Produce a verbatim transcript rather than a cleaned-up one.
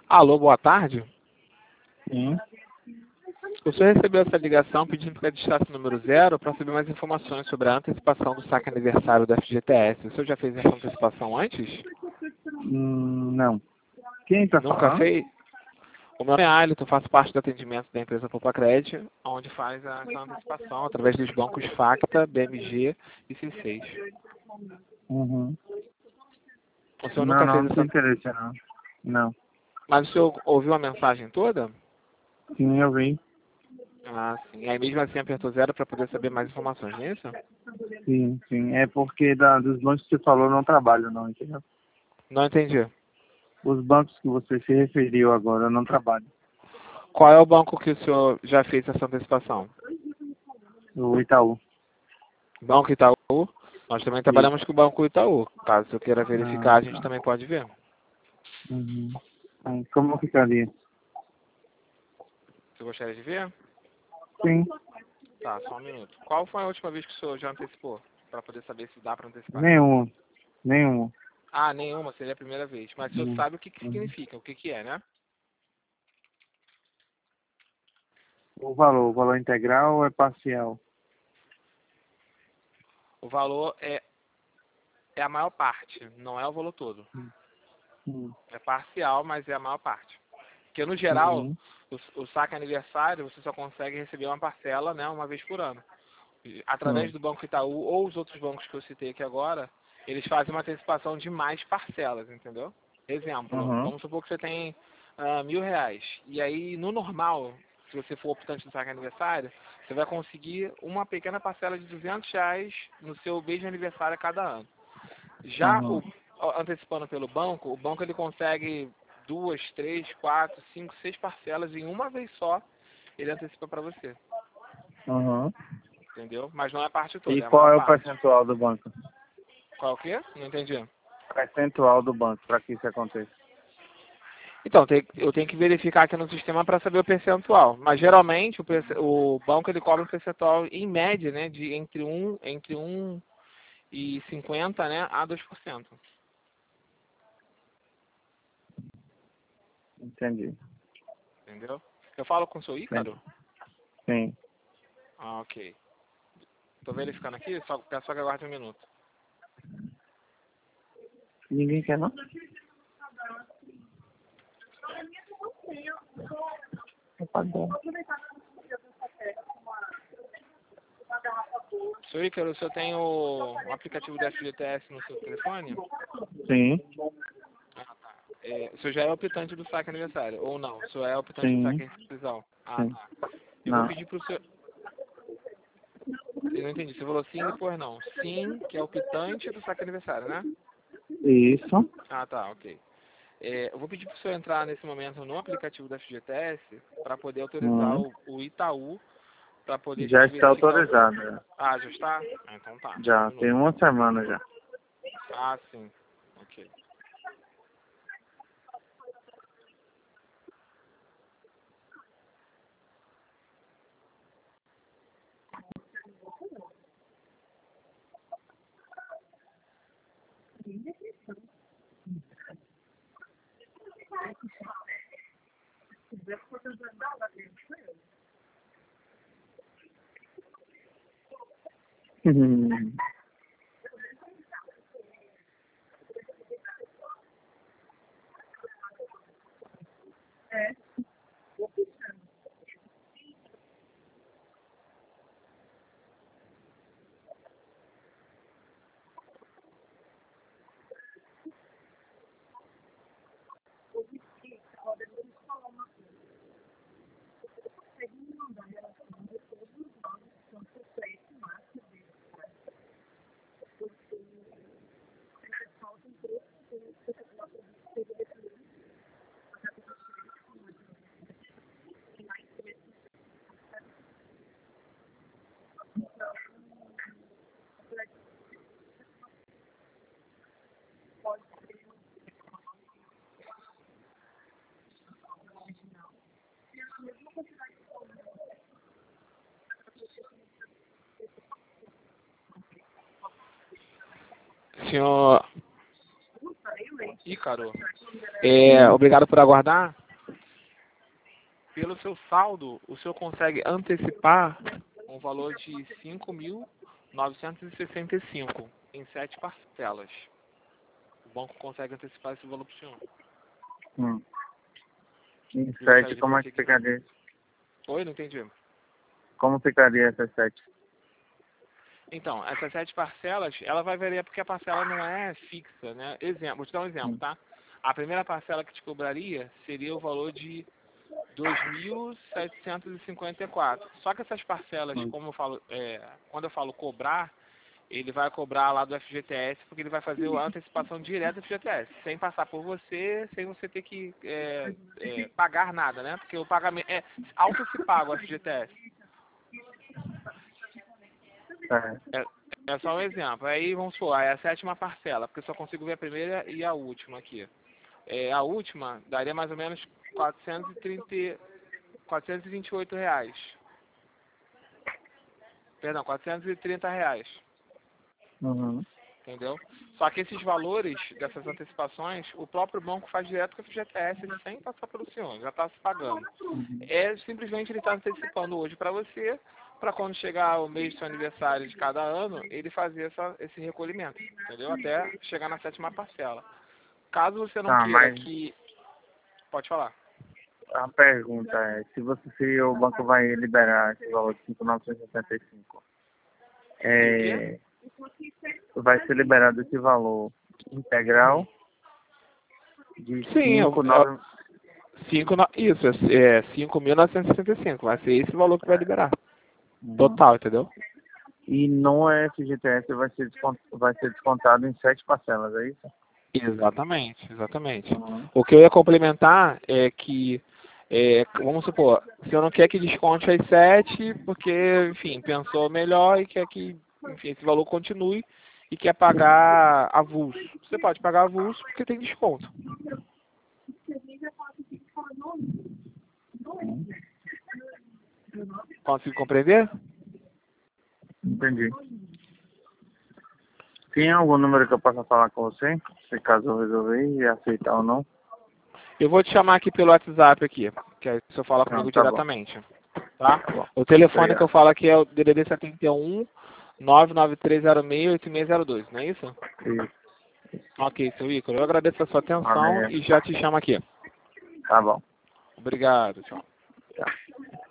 Alô, boa tarde. Sim. O senhor recebeu essa ligação pedindo para distrato número zero para saber mais informações sobre a antecipação do saque aniversário da F G T S. O senhor já fez essa antecipação antes? Hum, não. Quem está Nunca falando? fez? O meu nome é Alito, faço parte do atendimento da empresa Popacred, onde faz essa antecipação através dos bancos Facta, B M G e C seis. Uhum. O senhor Não, nunca não, fez não tem essa... interesse, não. Não. Mas o senhor ouviu a mensagem toda? Sim, eu vi. Ah, sim. Aí mesmo assim apertou zero para poder saber mais informações, não é isso? Sim, sim. É porque da, dos bancos que você falou não trabalham, não, entendeu? Não entendi. Os bancos que você se referiu agora não trabalham. Qual é o banco que o senhor já fez essa antecipação? O Itaú. Banco Itaú? Nós também Isso. trabalhamos com o Banco Itaú. Caso o senhor queira verificar, Ah, a gente tá. também pode ver. Uhum. Hum, Como ficaria? Você gostaria de ver? Sim. Tá, só um minuto. Qual foi a última vez que o senhor já antecipou? Para poder saber se dá para antecipar. Nenhum. Nenhum. Ah, nenhuma, seria a primeira vez. Mas o senhor Uhum. sabe o que, que Uhum. significa, o que, que é, né? O valor, o valor integral ou é parcial? O valor é, é a maior parte, não é o valor todo. Uhum. É parcial, mas é a maior parte. Porque, no geral, Uhum. o, o saque aniversário, você só consegue receber uma parcela, né, uma vez por ano. Através Uhum. do Banco Itaú ou os outros bancos que eu citei aqui agora, eles fazem uma antecipação de mais parcelas, entendeu? Exemplo, Uhum. vamos supor que você tem ah, mil reais. E aí, no normal, se você for optante do saque aniversário, você vai conseguir uma pequena parcela de duzentos reais no seu mesmo aniversário a cada ano. Já Uhum. o, antecipando pelo banco, o banco ele consegue duas, três, quatro, cinco, seis parcelas em uma vez só, ele antecipa para você, Uhum. entendeu? Mas não é a parte E toda, é a qual maior é o parte. percentual do banco? Qual o quê? Não entendi. Percentual do banco para que isso aconteça. Então, tem- eu tenho que verificar aqui no sistema para saber o percentual. Mas geralmente o, perce- o banco ele cobra um percentual em média, né, de entre um entre um e cinquenta, né, a dois por cento. Entendi. Entendeu? Eu falo com o seu Entendi. Ícaro? Sim. Ah, ok. Tô verificando aqui, só peço só que aguarde um minuto. Ninguém quer, não? Tá bom. Seu Ícaro, o senhor tem o, o aplicativo do F G T S no seu telefone? Sim. Ah, tá. É, o senhor já é optante do saque aniversário, ou não? O senhor é optante do Sim. saque rescisão? Ah, Sim. tá. Eu vou Não. pedir pro senhor... Eu não entendi. Você falou sim, depois não. Sim, que é optante do saque aniversário, né? Isso. Ah, tá, ok. É, eu vou pedir pro senhor entrar nesse momento no aplicativo da F G T S para poder autorizar Hum. o, o Itaú para poder a Já gente está verificar o... autorizado. Já. Ah, já está? Ah, então tá. Só um Já. Tem minuto. uma semana já. Ah, sim. Ok. Hum. Senhor... Ícaro, é, obrigado por aguardar. Pelo seu saldo, o senhor consegue antecipar um valor de cinco mil novecentos e sessenta e cinco em sete parcelas. O banco consegue antecipar esse valor para o senhor. Hum. Em Eu sete, gostaria de como é ver que aqui. ficaria? Oi, não entendi. Como ficaria essas sete? Então, essas sete parcelas, ela vai variar porque a parcela não é fixa, né? Exemplo, vou te dar um exemplo, Hum. tá? A primeira parcela que te cobraria seria o valor de dois mil setecentos e cinquenta e quatro. Só que essas parcelas, Hum. como eu falo, é, quando eu falo cobrar, ele vai cobrar lá do F G T S, porque ele vai fazer a antecipação direta do F G T S, sem passar por você, sem você ter que é, é, pagar nada, né? Porque o pagamento é auto se paga o F G T S. É. É, é só um exemplo. Aí vamos supor, é a sétima parcela, porque eu só consigo ver a primeira e a última aqui. É, a última daria mais ou menos quatrocentos e trinta, quatrocentos e vinte e oito reais. Perdão, quatrocentos e trinta reais. Uhum. Entendeu? Só que esses valores dessas antecipações, o próprio banco faz direto com o F G T S sem passar pelo senhor, já está se pagando. Uhum. É simplesmente ele está antecipando hoje para você, para quando chegar o mês do seu aniversário de cada ano, ele fazer essa, esse recolhimento, entendeu? Até chegar na sétima parcela. Caso você não Tá, queira mas que... Pode falar. a pergunta é, se você se o banco vai liberar esse valor de cinco mil novecentos e sessenta e cinco, Se o quê? é, vai ser liberado esse valor integral de Sim, cinco, é, é, nove, cinco, no- isso, é cinco mil novecentos e sessenta e cinco. Vai ser esse valor que vai liberar. uhum. Total, entendeu? E no F G T S vai ser, descont, vai ser descontado em sete parcelas, é isso? Exatamente, exatamente. Uhum. O que eu ia complementar é que, é, vamos supor, se eu não quer que desconte as sete, porque, enfim, pensou melhor e quer que, enfim, esse valor continue e quer pagar avulso. Você pode pagar avulso porque tem desconto. Consegue compreender? Entendi. Tem algum número que eu possa falar com você? Se caso eu resolver e aceitar ou não? Eu vou te chamar aqui pelo WhatsApp aqui, que aí você fala Não, comigo tá bom. diretamente, tá? Tá bom. O telefone que eu Obrigado. falo aqui é o D D D setenta e um, nove nove três zero seis, oito seis zero dois, não é isso? Isso. Ok, seu Ícaro, eu agradeço a sua atenção Amém. e já te chamo aqui. Tá bom. Obrigado, tchau. Tá.